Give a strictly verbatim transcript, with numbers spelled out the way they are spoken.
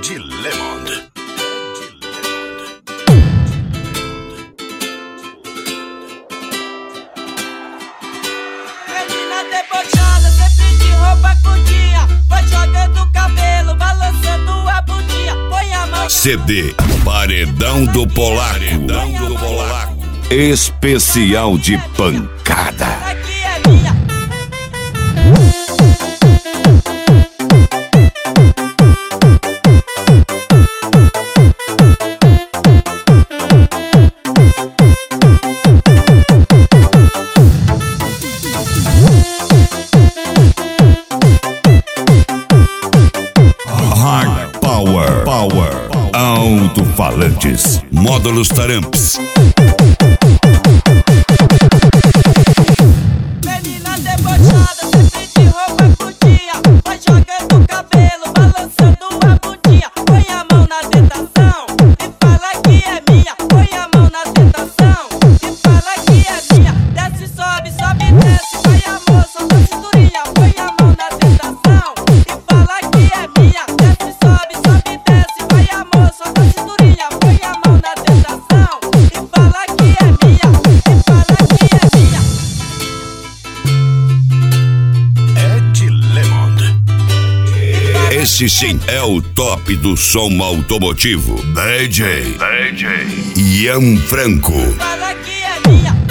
Ed Lemond. Menina debochada, sempre de roupa curtinha, vai jogando o cabelo, balançando a bundinha, põe a mão. C D Paredão do Polaco. Paredão do Polaco. Especial de pancada. Aqui é minha. Hard Power. Power. Alto-falantes. Módulos Taramps. Menina debochada, sempre de roupa curtinha, vai jogando o cabelo, balançando a bundinha, põe a mão na tentação e fala que é minha, põe a mão na tentação e fala que é minha, desce, sobe, sobe, desce, vai amor, solta a cinturinha, põe a mão na tentação e fala que é minha, desce, sobe, sobe, desce, vai amor, solta a cinturinha, põe a mão na tentação e fala que é minha, e fala que é minha. Ed Lemond. Esse sim é o top do som automotivo. D J. D J. Ian Franco. Fala que é minha.